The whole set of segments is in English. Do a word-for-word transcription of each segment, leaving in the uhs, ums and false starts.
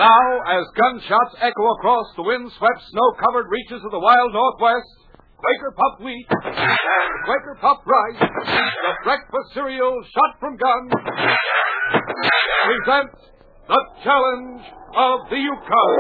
Now, as gunshots echo across the wind-swept, snow-covered reaches of the wild Northwest, Quaker Puff Wheat and Quaker Puff Rice, the breakfast cereal shot from guns, present the Challenge of the Yukon.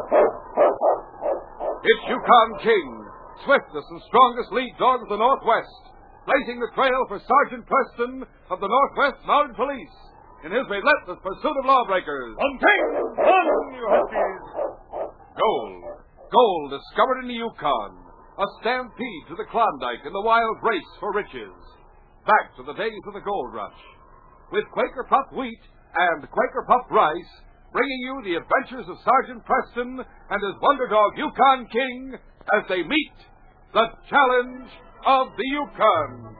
It's Yukon King, swiftest and strongest lead dog of the Northwest, blazing the trail for Sergeant Preston of the Northwest Mounted Police in his relentless pursuit of lawbreakers. On King! On, you huskies! Gold. Gold discovered in the Yukon. A stampede to the Klondike in the wild race for riches. Back to the days of the gold rush. With Quaker Puff Wheat and Quaker Puff Rice, bringing you the adventures of Sergeant Preston and his wonder dog Yukon King as they meet the Challenge of the Yukon.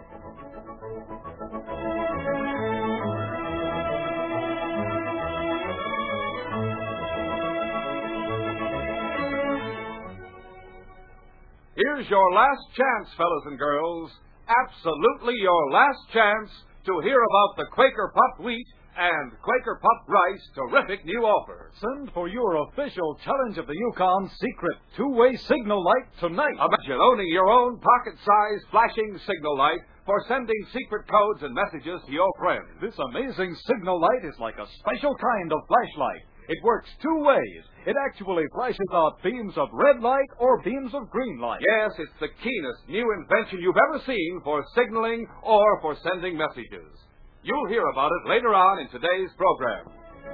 Here's your last chance, fellas and girls. Absolutely your last chance to hear about the Quaker Puff Wheat and Quaker Puff Rice terrific new offer. Send for your official Challenge of the Yukon secret two-way signal light tonight. Imagine owning your own pocket-sized flashing signal light for sending secret codes and messages to your friends. This amazing signal light is like a special kind of flashlight. It works two ways. It actually flashes out beams of red light or beams of green light. Yes, it's the keenest new invention you've ever seen for signaling or for sending messages. You'll hear about it later on in today's program.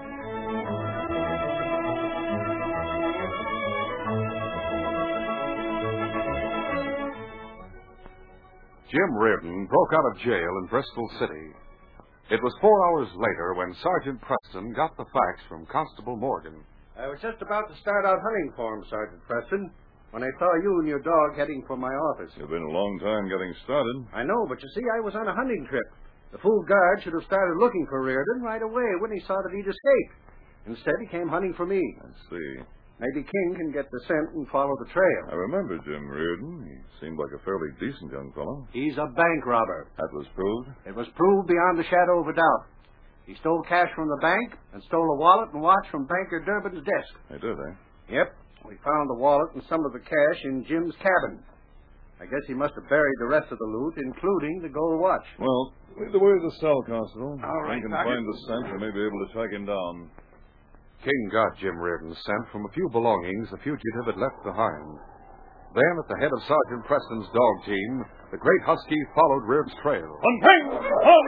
Jim Reardon broke out of jail in Bristol City. It was four hours later when Sergeant Preston got the facts from Constable Morgan. I was just about to start out hunting for him, Sergeant Preston, when I saw you and your dog heading for my office. You've been a long time getting started. I know, but you see, I was on a hunting trip. The fool guard should have started looking for Reardon right away when he saw that he'd escaped. Instead, he came hunting for me. I see. Maybe King can get the scent and follow the trail. I remember Jim Reardon. He seemed like a fairly decent young fellow. He's a bank robber. That was proved? It was proved beyond the shadow of a doubt. He stole cash from the bank and stole a wallet and watch from Banker Durbin's desk. They did, eh? Yep. We found the wallet and some of the cash in Jim's cabin. I guess he must have buried the rest of the loot, including the gold watch. Well, lead the way to the cell, Constable. All right, I can Sergeant. find the scent and may be able to track him down. King got Jim Reardon's scent from a few belongings the fugitive had left behind. Then, at the head of Sergeant Preston's dog team, the great husky followed Reardon's trail. On King! On!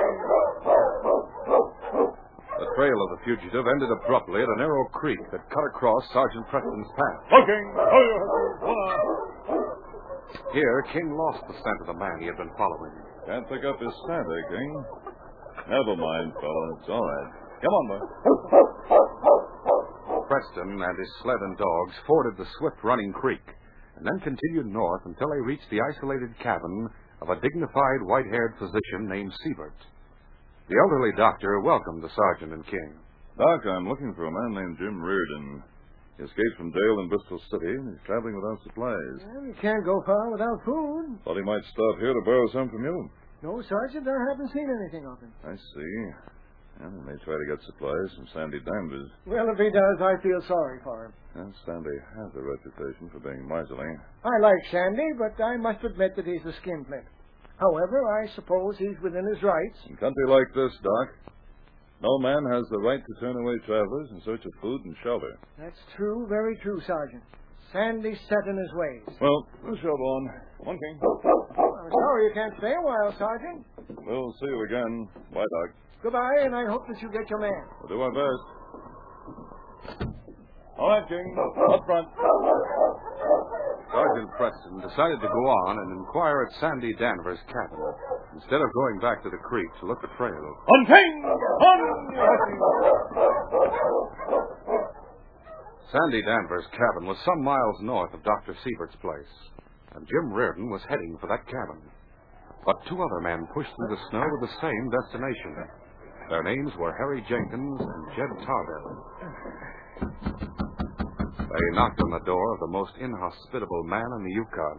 The trail of the fugitive ended abruptly at a narrow creek that cut across Sergeant Preston's path. Looking! Here, King lost the scent of the man he had been following. Can't pick up his scent, eh, King? Never mind, fella. It's all right. Come on, boy. Preston and his sled and dogs forded the swift-running creek and then continued north until they reached the isolated cabin of a dignified, white-haired physician named Siebert. The elderly doctor welcomed the sergeant and King. Doc, I'm looking for a man named Jim Reardon. He escaped from jail in Bristol City, and he's traveling without supplies. Well, you can't go far without food. Thought he might stop here to borrow some from you. No, Sergeant, I haven't seen anything of him. I see. Well, he may try to get supplies from Sandy Danvers. Well, if he does, I feel sorry for him. Well, Sandy has a reputation for being miserly. I like Sandy, but I must admit that he's a skinflint. However, I suppose he's within his rights. In country like this, Doc, no man has the right to turn away travelers in search of food and shelter. That's true, very true, Sergeant. Sandy's set in his ways. Well, we'll shove on. Come on, King. I'm sorry you can't stay a while, Sergeant. We'll see you again. Bye, Doc. Goodbye, and I hope that you get your man. We'll do our best. All right, King. Up front. Sergeant Preston decided to go on and inquire at Sandy Danvers' cabin, instead of going back to the creek to look the trail. On King! On! Sandy Danvers' cabin was some miles north of Doctor Siebert's place, and Jim Reardon was heading for that cabin. But two other men pushed through the snow to the same destination. Their names were Harry Jenkins and Jed Tarbell. They knocked on the door of the most inhospitable man in the Yukon.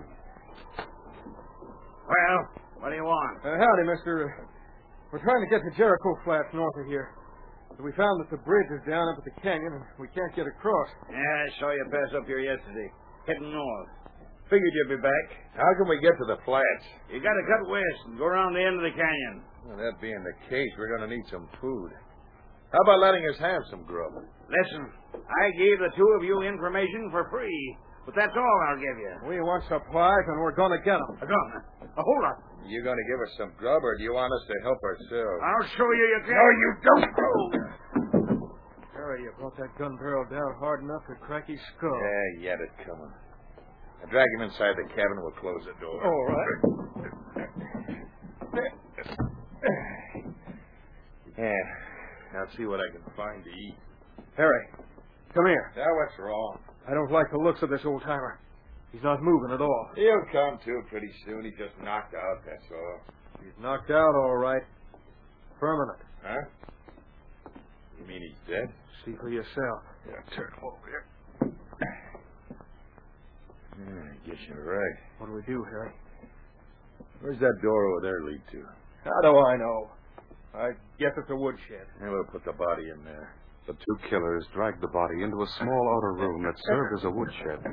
Well, what do you want? Uh, howdy, mister. We're trying to get to Jericho Flats north of here. We found that the bridge is down up at the canyon, and we can't get across. Yeah, I saw you pass up here yesterday, heading north. Figured you'd be back. How can we get to the flats? You gotta cut west and go around the end of the canyon. Well, that being the case, we're going to need some food. How about letting us have some grub? Listen, I gave the two of you information for free, but that's all I'll give you. We want supplies, and we're going to get them. Now, go on. Now, hold on. You going to give us some grub, or do you want us to help ourselves? I'll show you you can. No, you don't. Harry, you brought that gun barrel down hard enough to crack his skull. Yeah, he had it coming. Now, drag him inside the cabin, and we'll close the door. All right. Yeah. Now, see what I can find to eat. Harry, come here. Now, what's wrong? I don't like the looks of this old-timer. He's not moving at all. He'll come to pretty soon. He just knocked out, that's all. He's knocked out, all right. Permanent. Huh? You mean he's dead? See for yourself. Yeah, turn him over here. Yeah, I guess you're right. What do we do, Harry? Where's that door over there lead to? How do I know? I guess it's a woodshed. Yeah, we'll put the body in there. The two killers dragged the body into a small outer room that served as a woodshed.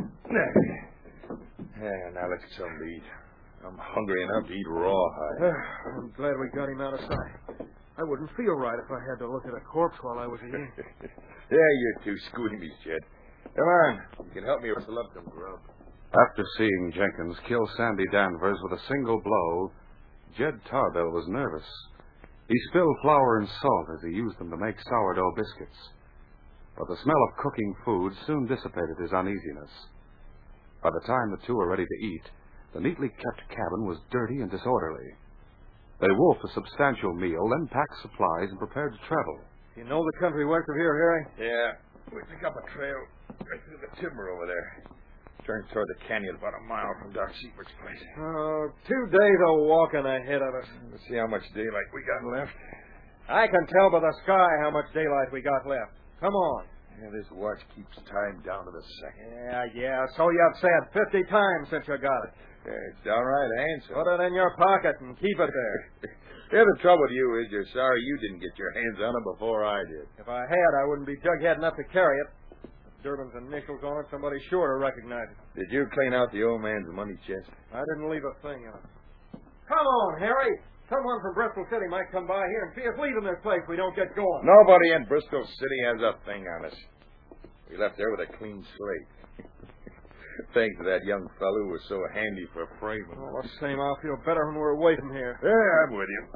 Yeah, now let's get something to eat. I'm hungry enough to eat rawhide. I'm glad we got him out of sight. I wouldn't feel right if I had to look at a corpse while I was eating. Yeah, you're too squeamish, Jed. Come on. You can help me rustle up some grub. After seeing Jenkins kill Sandy Danvers with a single blow, Jed Tarbell was nervous. He spilled flour and salt as he used them to make sourdough biscuits. But the smell of cooking food soon dissipated his uneasiness. By the time the two were ready to eat, the neatly kept cabin was dirty and disorderly. They wolfed a substantial meal, then packed supplies and prepared to travel. You know the country west of here, Harry? Yeah. We pick up a trail right through the timber over there. Turns toward the canyon about a mile from Doc Seaport's place. Oh, two days of walking ahead of us. Let's see how much daylight we got left. I can tell by the sky how much daylight we got left. Come on. Yeah, this watch keeps time down to the second. Yeah, yeah, so you've said fifty times since you got it. Yeah, it's downright handsome. Put it in your pocket and keep it there. Yeah, the trouble with you is you're sorry you didn't get your hands on it before I did. If I had, I wouldn't be jughead enough to carry it. Durbin's initials on it, somebody's sure to recognize it. Did you clean out the old man's money chest? I didn't leave a thing in it. Come on, Harry. Someone from Bristol City might come by here and see us leaving this place if we don't get going. Nobody in Bristol City has a thing on us. We left there with a clean slate. Thanks to that young fellow who was so handy for framing. All the same, I'll feel better when we're away from here. Yeah, I'm with you.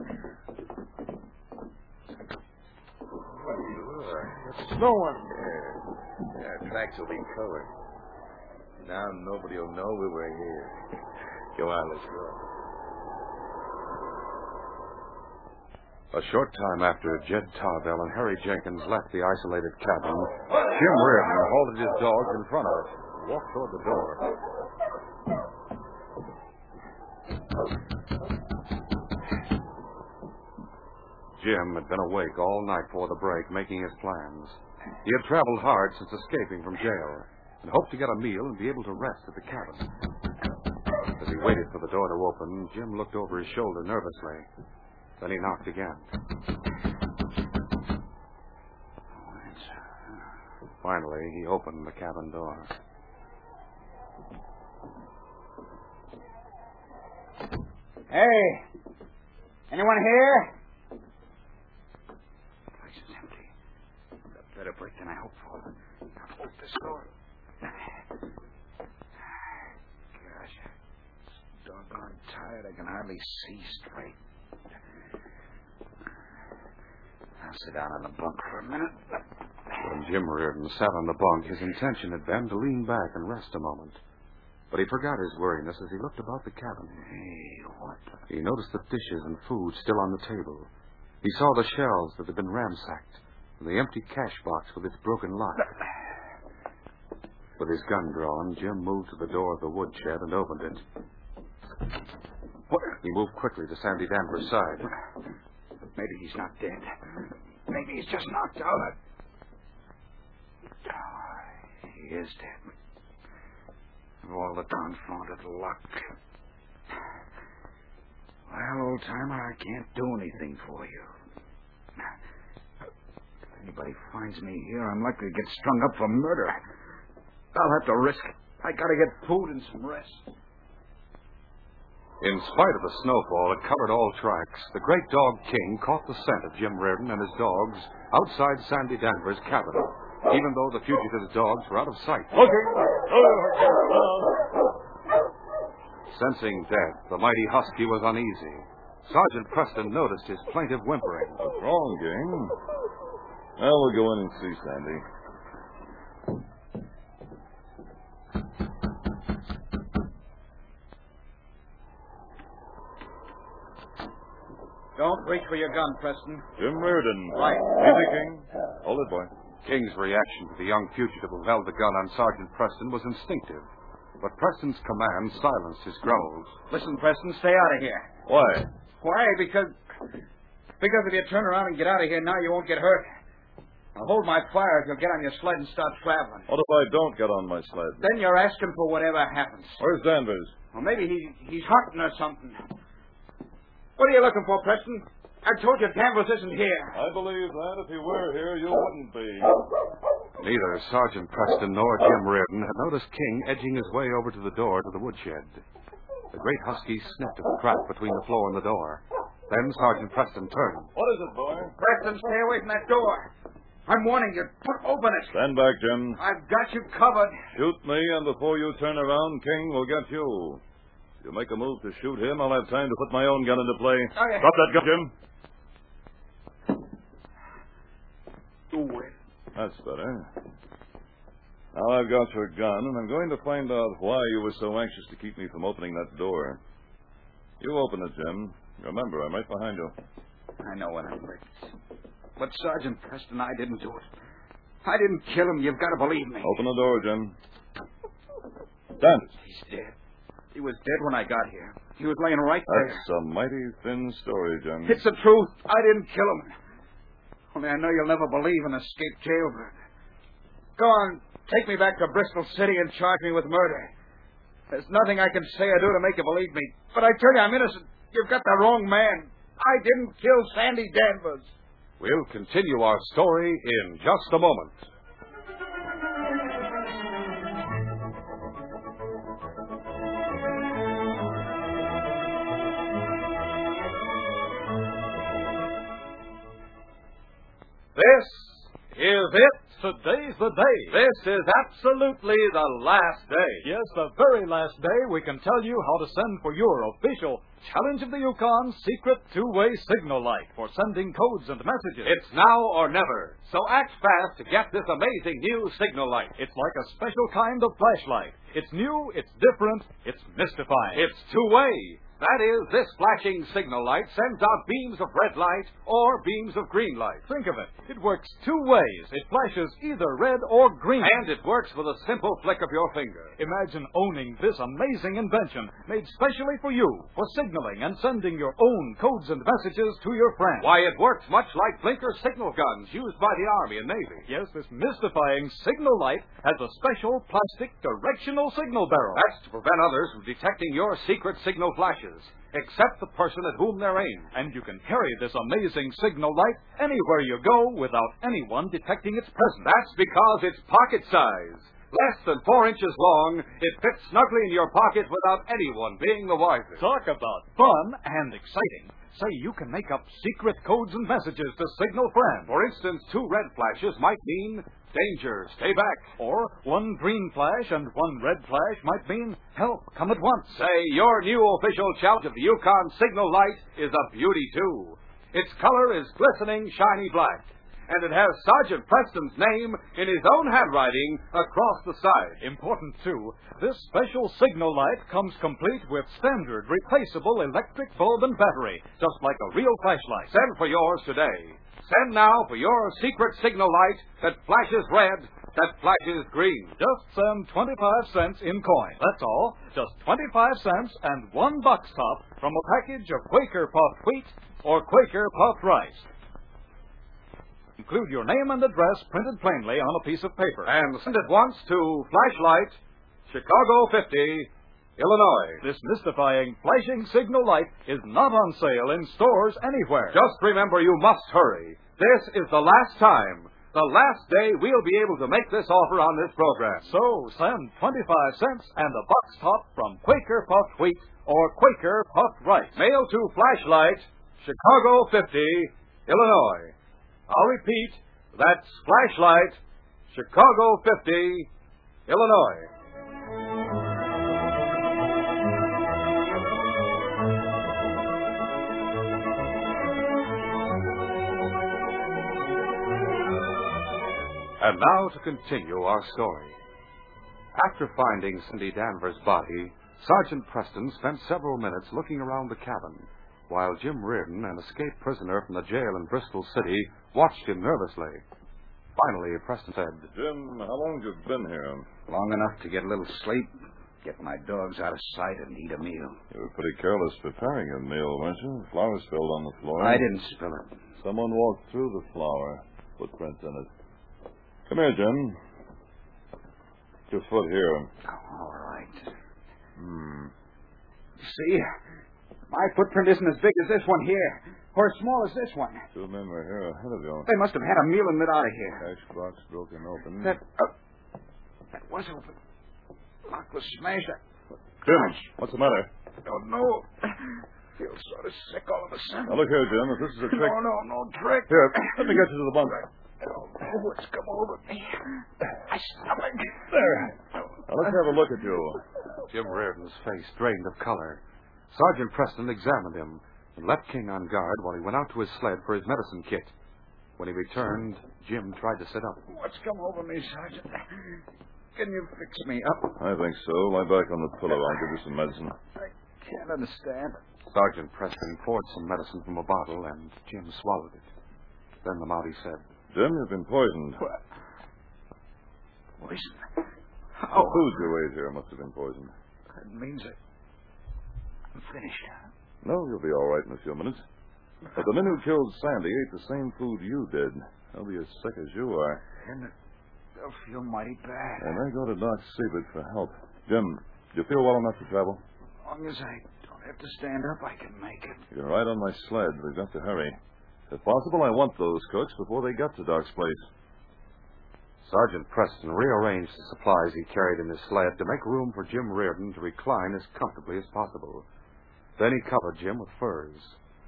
It's snowing. Yeah. Yeah, tracks will be covered. Now nobody will know we were here. Go on, let's go. A short time after Jed Tarbell and Harry Jenkins left the isolated cabin, Jim Reardon halted his dogs in front of it and walked toward the door. Jim had been awake all night before the break, making his plans. He had traveled hard since escaping from jail and hoped to get a meal and be able to rest at the cabin. As he waited for the door to open, Jim looked over his shoulder nervously. Then he knocked again. Finally, he opened the cabin door. Hey! Anyone here? The place is empty. A better break than I hoped for. Now, hold this door. Gosh, I'm doggone tired. I can hardly see straight. I'll sit down on the bunk for a minute. When Jim Reardon sat on the bunk, his intention had been to lean back and rest a moment. But he forgot his weariness as he looked about the cabin. Hey, what the... He noticed the dishes and food still on the table. He saw the shelves that had been ransacked, and the empty cash box with its broken lock. With his gun drawn, Jim moved to the door of the woodshed and opened it. What? He moved quickly to Sandy Danvers' side. Maybe he's not dead. Maybe he's just knocked out. Oh, he is dead. Of all the confounded luck. Well, old timer, I can't do anything for you. If anybody finds me here, I'm likely to get strung up for murder. I'll have to risk it. I gotta get food and some rest. In spite of the snowfall that covered all tracks, the great dog King caught the scent of Jim Reardon and his dogs outside Sandy Danvers' cabin, even though the fugitive's dogs were out of sight. Okay. Sensing death, the mighty husky was uneasy. Sergeant Preston noticed his plaintive whimpering. What's wrong, King? Well, we'll go in and see Sandy. Don't reach for your gun, Preston. Jim Reardon. Right. Easy, King. Hold it, boy. King's reaction to the young fugitive who held the gun on Sergeant Preston was instinctive, but Preston's command silenced his growls. Listen, Preston, stay out of here. Why? Why? Because... Because if you turn around and get out of here now, you won't get hurt. I'll hold my fire if you'll get on your sled and start traveling. What if I don't get on my sled? Then you're asking for whatever happens. Where's Danvers? Well, maybe he, he's hunting or something. What are you looking for, Preston? I told you Danvers isn't here. I believe that if he were here, you wouldn't be. Neither Sergeant Preston nor Jim Reardon had noticed King edging his way over to the door to the woodshed. The great husky sniffed at the crack between the floor and the door. Then Sergeant Preston turned. What is it, boy? Preston, stay away from that door. I'm warning you. Open it. Stand back, Jim. I've got you covered. Shoot me, and before you turn around, King will get you. If you make a move to shoot him, I'll have time to put my own gun into play. Oh, yeah. Drop that gun, Jim. Do it. That's better. Now I've got your gun, and I'm going to find out why you were so anxious to keep me from opening that door. You open it, Jim. Remember, I'm right behind you. I know what I'm like. But Sergeant Preston, I didn't do it. I didn't kill him. You've got to believe me. Open the door, Jim. Danvers. He's dead. He was dead when I got here. He was laying right there. That's a mighty thin story, Jim. It's the truth. I didn't kill him. Only I know you'll never believe an escaped jailbird. Go on, take me back to Bristol City and charge me with murder. There's nothing I can say or do to make you believe me. But I tell you, I'm innocent. You've got the wrong man. I didn't kill Sandy Danvers. We'll continue our story in just a moment. This is it. Today's the day. This is absolutely the last day. Yes, the very last day we can tell you how to send for your official Challenge of the Yukon secret two-way signal light for sending codes and messages. It's now or never, so act fast to get this amazing new signal light. It's like a special kind of flashlight. It's new, it's different, it's mystifying. It's two-way. That is, this flashing signal light sends out beams of red light or beams of green light. Think of it. It works two ways. It flashes either red or green. And it works with a simple flick of your finger. Imagine owning this amazing invention made specially for you for signaling and sending your own codes and messages to your friends. Why, it works much like blinker signal guns used by the Army and Navy. Yes, this mystifying signal light has a special plastic directional signal barrel. That's to prevent others from detecting your secret signal flashes, except the person at whom they're aimed. And you can carry this amazing signal light anywhere you go without anyone detecting its presence. That's because it's pocket size. Less than four inches long, it fits snugly in your pocket without anyone being the wiser. Talk about fun and exciting. Say you can make up secret codes and messages to signal friends. For instance, two red flashes might mean danger, stay back. Or one green flash and one red flash might mean help, come at once. Say your new official Challenge of the Yukon signal light is a beauty, too. Its color is glistening, shiny black, and it has Sergeant Preston's name in his own handwriting across the side. Important, too, this special signal light comes complete with standard replaceable electric bulb and battery, just like a real flashlight. Send for yours today. Send now for your secret signal light that flashes red, that flashes green. Just send twenty-five cents in coin. That's all. Just twenty-five cents and one box top from a package of Quaker puffed wheat or Quaker puffed rice. Include your name and address printed plainly on a piece of paper. And send it once to Flashlight, Chicago fifty, Illinois. This mystifying flashing signal light is not on sale in stores anywhere. Just remember, you must hurry. This is the last time the last day we'll be able to make this offer on this program. So send twenty-five cents and a box top from Quaker Puffed Wheat or Quaker Puffed Rice. Mail to Flashlight, Chicago fifty, Illinois. I'll repeat, that's Flashlight, Chicago fifty, Illinois. And now to continue our story. After finding Cindy Danvers' body, Sergeant Preston spent several minutes looking around the cabin, while Jim Reardon, an escaped prisoner from the jail in Bristol City, watched him nervously. Finally, Preston said, Jim, how long have you been here? Long enough to get a little sleep, get my dogs out of sight, and eat a meal. You were pretty careless preparing a meal, weren't you? Flour spilled on the floor. I didn't spill it. Someone walked through the flour, footprints in it. Come here, Jim. Put your foot here. Oh, all right. Hmm. See? My footprint isn't as big as this one here, or as small as this one. Two men were here ahead of you. They must have had a meal and got out of here. Cash box broken open. That, uh, that was open. Lock was smashed. Jim, what's the matter? I don't know. I feel sort of sick all of a sudden. Now, look here, Jim. If this is a trick... No, no, no trick. Here, let me get you to the bunk. I don't know what's come over me. My stomach. There. Now, let's have a look at you. Jim Reardon's face drained of color. Sergeant Preston examined him and left King on guard while he went out to his sled for his medicine kit. When he returned, Jim tried to sit up. What's come over me, Sergeant? Can you fix me up? I think so. Lie back on the pillow. I'll give you some medicine. I can't understand. Sergeant Preston poured some medicine from a bottle, and Jim swallowed it. Then the Mountie said, Jim, you've been poisoned. What? Poison? The How? food you ate here must have been poisoned. That means that I'm finished. No, you'll be all right in a few minutes. But the men who killed Sandy ate the same food you did. They'll be as sick as you are. And they'll feel mighty bad. And they go to Doc Siebert for help. Jim, do you feel well enough to travel? As long as I don't have to stand up, I can make it. You can ride on my sled. We've got to hurry. If possible, I want those cooks before they get to Doc's place. Sergeant Preston rearranged the supplies he carried in his sled to make room for Jim Reardon to recline as comfortably as possible. Then he covered Jim with furs.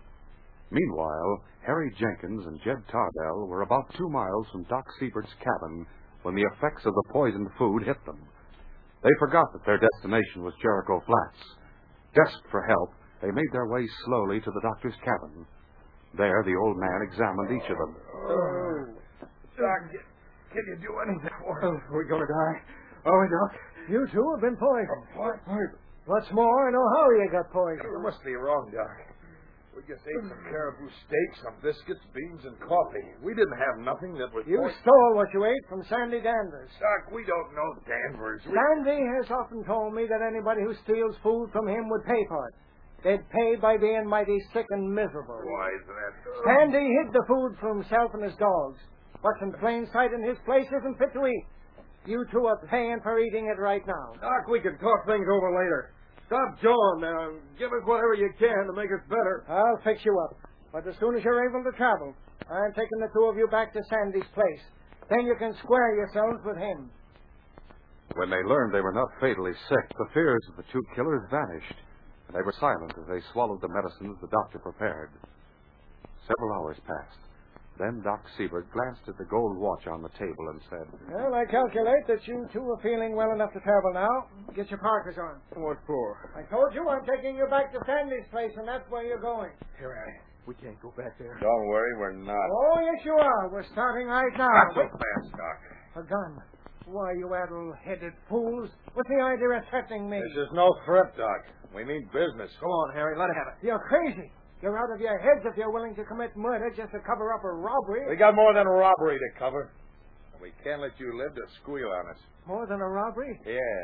Meanwhile, Harry Jenkins and Jed Tarbell were about two miles from Doc Siebert's cabin when the effects of the poisoned food hit them. They forgot that their destination was Jericho Flats. Desperate for help, they made their way slowly to the doctor's cabin. There, the old man examined each of them. Oh. Doc, can you do anything for us? Oh, we're going to die. Are we, Doc? You two have been poisoned. What? What's more, I know how you got poisoned. You must be wrong, Doc. We just ate some caribou steak, some biscuits, beans, and coffee. We didn't have nothing that was... You poison. stole what you ate from Sandy Danvers. Doc, we don't know Danvers. We... Sandy has often told me that anybody who steals food from him would pay for it. They'd pay by being mighty sick and miserable. Why is that? Sandy hid the food for himself and his dogs. What's in plain sight in his place isn't fit to eat. You two are paying for eating it right now. Doc, we can talk things over later. Stop jawing now. Give us whatever you can to make us better. I'll fix you up. But as soon as you're able to travel, I'm taking the two of you back to Sandy's place. Then you can square yourselves with him. When they learned they were not fatally sick, the fears of the two killers vanished, and they were silent as they swallowed the medicines the doctor prepared. Several hours passed. Then Doc Siebert glanced at the gold watch on the table and said, Well, I calculate that you two are feeling well enough to travel now. Get your parkers on. What for? I told you I'm taking you back to Sandy's place, and that's where you're going. Here, Harry. We can't go back there. Don't worry, we're not. Oh, yes, you are. We're starting right now. Not so fast, Doc. A gun. Why, you addle-headed fools. What's the idea of threatening me? This is no threat, Doc. We mean business. Go on, Harry. Let it have it. You're crazy. You're out of your heads if you're willing to commit murder just to cover up a robbery. We got more than a robbery to cover. We can't let you live to squeal on us. More than a robbery? Yeah.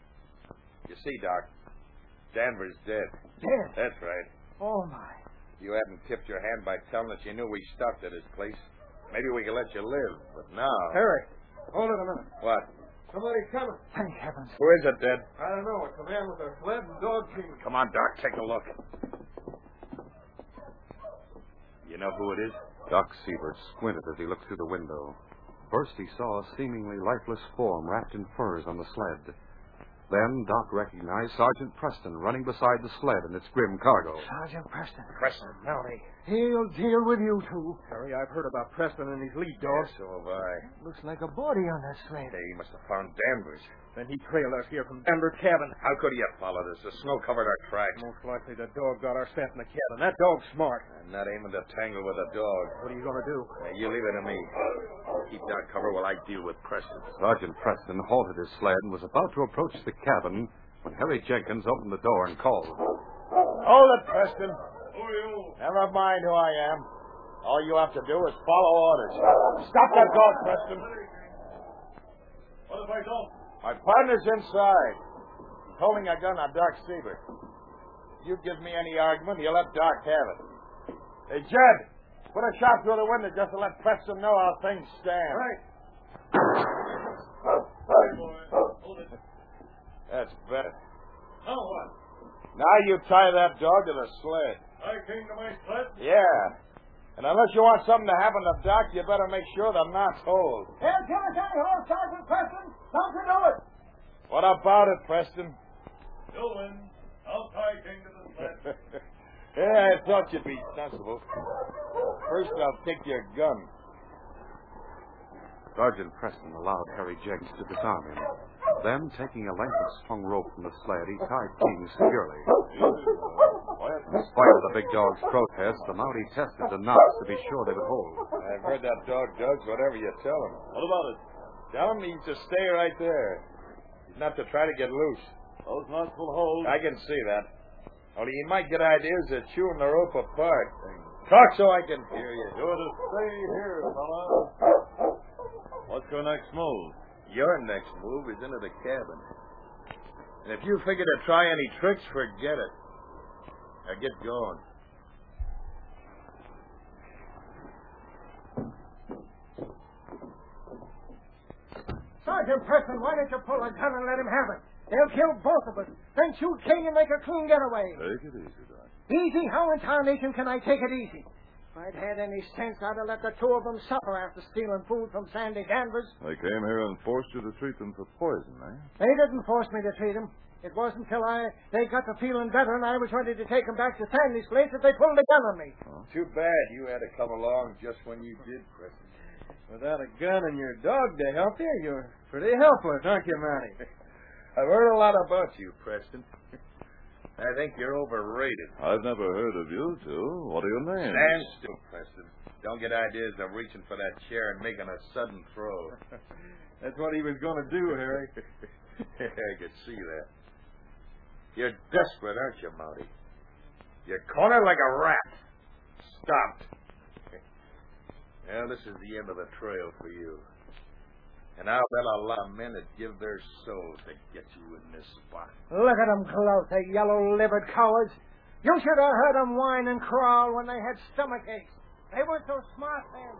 You see, Doc, Danvers dead. Dead? That's right. Oh, my. You hadn't tipped your hand by telling us you knew we stopped at his place. Maybe we could let you live, but now... Harry, hold it a minute. What? Somebody's coming. Thank heavens. Who is it, Dad? I don't know. It's a man with a sled and dog team. Come on, Doc, take a look. You know who it is? Doc Siebert squinted as he looked through the window. First, he saw a seemingly lifeless form wrapped in furs on the sled. Then Doc recognized Sergeant Preston running beside the sled and its grim cargo. Sergeant Preston. Preston. Howdy. He'll deal with you two. Harry, I've heard about Preston and his lead dogs. So have I. Looks like a body on that sled. Hey, he must have found Danvers. Then he trailed us here from Denver cabin. How could he have followed us? The snow covered our tracks. Most likely the dog got our scent in the cabin. That dog's smart. I'm not aiming to tangle with a dog. What are you going to do? Now, you leave it to me. Keep down cover while I deal with Preston. Sergeant Preston halted his sled and was about to approach the cabin when Harry Jenkins opened the door and called. Hold it, Preston. Who are you? Never mind who I am. All you have to do is follow orders. Stop that dog, Preston. What if I don't? My partner's inside. He's holding a gun on Doc Siebert. If you give me any argument, you'll let Doc have it. Hey, Jed, put a shot through the window just to let Preston know how things stand. Right. Hey, boy. Hold it. That's better. Now what? Now you tie that dog to the sled. I came to my sled? Yeah. And unless you want something to happen to Doc, you better make sure the knot's hold. He'll kill us anyhow, Sergeant Preston. Don't you do it. What about it, Preston? You'll win. I'll tie King to the sled. Yeah, I thought you'd be sensible. First, I'll take your gun. Sergeant Preston allowed Harry Jenkins to disarm him. Then, taking a length of strung rope from the sled, he tied King securely. In spite of the big dog's protest, the Mountie tested the knots to be sure they would hold. I've heard that dog does whatever you tell him. What about it? Tell him he's to stay right there. He's not to try to get loose. Those knots will hold. I can see that. Only he might get ideas of chewing the rope apart. Talk so I can hear you. You're to stay here, fella. What's your next move? Your next move is into the cabin. And if you figure to try any tricks, forget it. Now get going. Sergeant Preston, why don't you pull a gun and let him have it? They'll kill both of us. Then shoot King and make a clean getaway. Take it easy, Doc. Easy? How in tarnation can I take it easy? If I'd had any sense, I'd have let the two of them suffer after stealing food from Sandy Danvers. They came here and forced you to treat them for poison, eh? They didn't force me to treat them. It wasn't until I they got to feeling better and I was ready to take them back to Sandy's place that they pulled a gun on me. Huh? Too bad you had to come along just when you did, Preston. Without a gun and your dog to help you, you're pretty helpless, aren't you, Mountie? I've heard a lot about you, Preston. I think you're overrated. I've never heard of you two. What are your names? Stand still, Preston. Don't get ideas of reaching for that chair and making a sudden throw. That's what he was going to do, Harry. I could see that. You're desperate, aren't you, Mountie? You're cornered like a rat. Stopped. Well, this is the end of the trail for you. And I'll bet a lot of men would give their souls to get you in this spot. Look at them gloat, the yellow-livered cowards. You should have heard them whine and crawl when they had stomach aches. They weren't so smart then.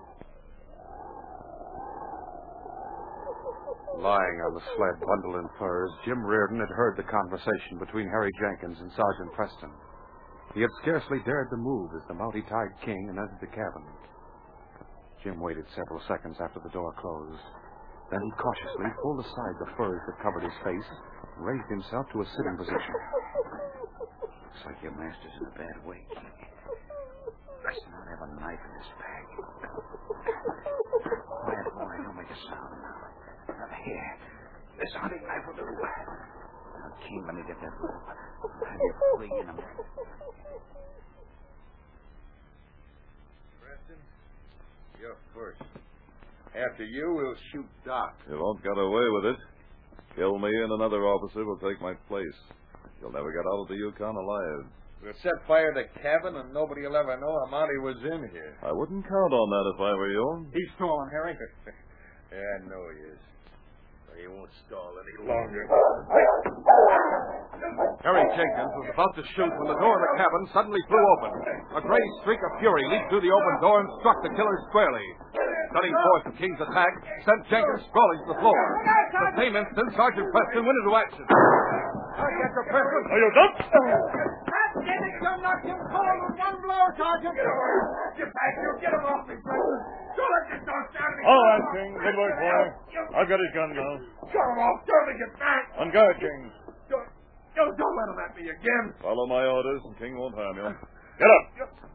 Lying on the sled, bundled in furs, Jim Reardon had heard the conversation between Harry Jenkins and Sergeant Preston. He had scarcely dared to move as the Mountie tied King and entered the cabin. Jim waited several seconds after the door closed. Then he cautiously pulled aside the furs that covered his face and raised himself to a sitting position. Looks like your master's in a bad way, King. Preston ought to have a knife in his bag. Quiet, boy. Don't make a sound now. Now, here. This hunting knife will do. Now, King, let me get that rope. I'll have you free in a minute. Preston, you're first. After you, we'll shoot Doc. You won't get away with it. Kill me and another officer will take my place. You'll never get out of the Yukon alive. We'll set fire to the cabin and nobody will ever know a Mountie was in here. I wouldn't count on that if I were you. He's stalling, Harry. Yeah, I know he is. But he won't stall any longer. Harry Jenkins was about to shoot when the door of the cabin suddenly flew open. A gray streak of fury leaped through the open door and struck the killer squarely. Cutting forth the King's attack sent Jenkins sprawling to the floor. The same instant, Sergeant Preston went into action. I'll get the Preston. Are you done? That did it. You knocked him cold with one blow. low, Sergeant. Get away. Get back here. Get him off me, Preston. Don't let this dog stab me. All right, King. Good work, boy. I've got his gun now. Shut him off. Don't let me get back. On guard, King. Don't, don't, don't let him at me again. Follow my orders, and King won't harm you. Get up.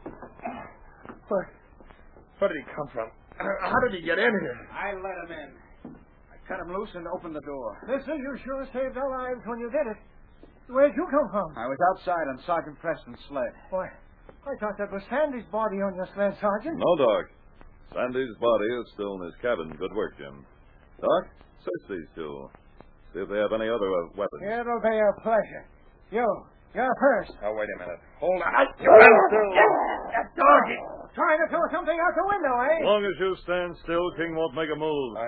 Where, where did he come from? How did he get in here? I let him in. I cut him loose and opened the door. Mister, you sure saved our lives when you did it. Where'd you come from? I was outside on Sergeant Preston's sled. Why, I thought that was Sandy's body on your sled, Sergeant. No, Doc. Sandy's body is still in his cabin. Good work, Jim. Doc, search these two. See if they have any other uh, weapons. It'll be a pleasure. You, you're first. Now, wait a minute. Hold on. I, That doggy. Trying to throw something out the window, eh? As long as you stand still, King won't make a move. I...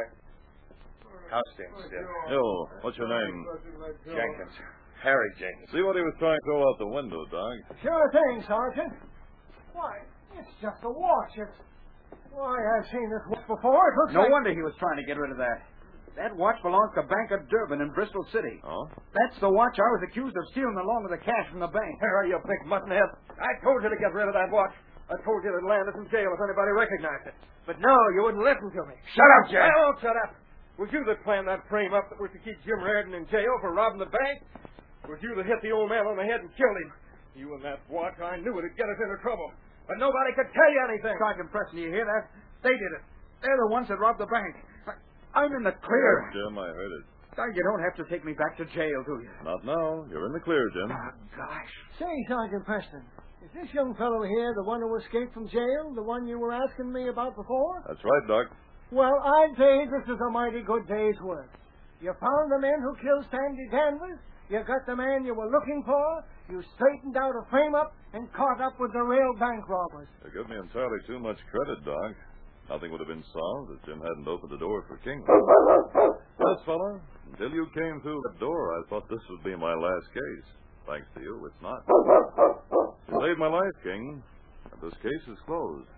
I'll stand still. You, what's your name? Jenkins. Harry Jenkins. See what he was trying to throw out the window, Doc. Sure thing, Sergeant. Why, it's just a watch. It's... Why, I've seen this watch before. It looks No like... wonder he was trying to get rid of that. That watch belongs to Bank of Durban in Bristol City. Oh? That's the watch I was accused of stealing along with the cash from the bank. Harry, you big muttonhead. I told you to get rid of that watch. I told you to land us in jail if anybody recognized it. But no, you wouldn't listen to me. Shut up, Jack. I won't shut up. Was you that planned that frame up that was to keep Jim Reardon in jail for robbing the bank? Was you that hit the old man on the head and killed him? You and that watch, I knew it'd get us into trouble. But nobody could tell you anything. Sergeant Preston, you hear that? They did it. They're the ones that robbed the bank. I'm in the clear. Yes, Jim, I heard it. Now, you don't have to take me back to jail, do you? Not now. You're in the clear, Jim. Oh, gosh. Say, Sergeant Preston, is this young fellow here the one who escaped from jail? The one you were asking me about before? That's right, Doc. Well, I'd say this is a mighty good day's work. You found the men who killed Sandy Danvers. You got the man you were looking for. You straightened out a frame-up and caught up with the real bank robbers. You give me entirely too much credit, Doc. Nothing would have been solved if Jim hadn't opened the door for King. Yes, fella. Until you came through the door, I thought this would be my last case. Thanks to you, it's not. You saved my life, King, and this case is closed.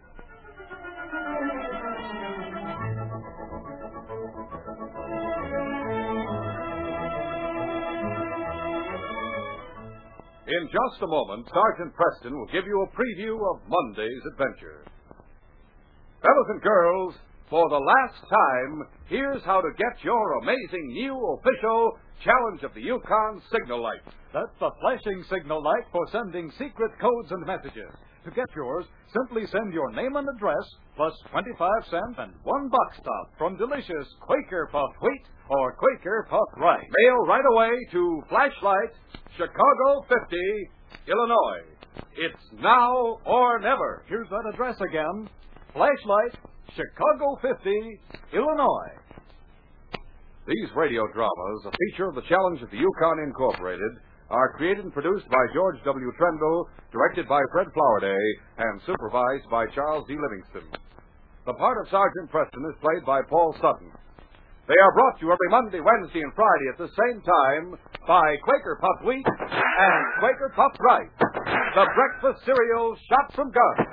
In just a moment, Sergeant Preston will give you a preview of Monday's adventure. Fellows and girls, for the last time, here's how to get your amazing new official Challenge of the Yukon signal light. That's the flashing signal light for sending secret codes and messages. To get yours, simply send your name and address, plus twenty-five cents and one box top from delicious Quaker Puffed Wheat or Quaker Puffed Rice. Mail right away to Flashlight, Chicago fifty, Illinois. It's now or never. Here's that address again. Flashlight, Chicago fifty, Illinois. These radio dramas, a feature of the Challenge of the Yukon Incorporated, are created and produced by George W. Trendle, directed by Fred Flowerday, and supervised by Charles D. Livingston. The part of Sergeant Preston is played by Paul Sutton. They are brought to you every Monday, Wednesday, and Friday at the same time by Quaker Puffed Wheat and Quaker Puffed Rice, the breakfast cereal shot from guns.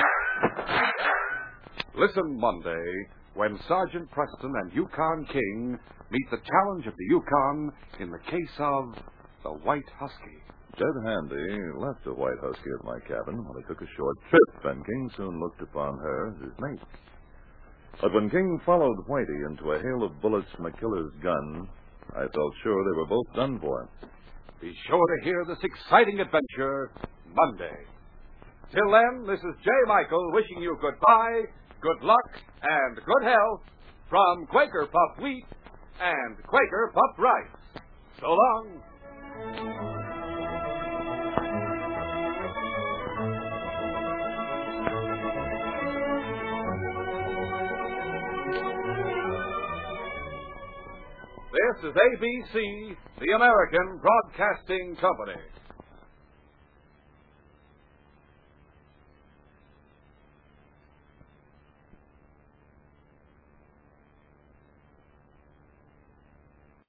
Listen Monday when Sergeant Preston and Yukon King meet the challenge of the Yukon in the case of the White Husky. Jed Handy left the White Husky at my cabin while he took a short trip, and King soon looked upon her as his mate. But when King followed Whitey into a hail of bullets from a killer's gun, I felt sure they were both done for. Be sure to hear this exciting adventure Monday. Till then, this is J. Michael wishing you goodbye, good luck, and good health from Quaker Puffed Wheat and Quaker Puffed Rice. So long. This is A B C, the American Broadcasting Company.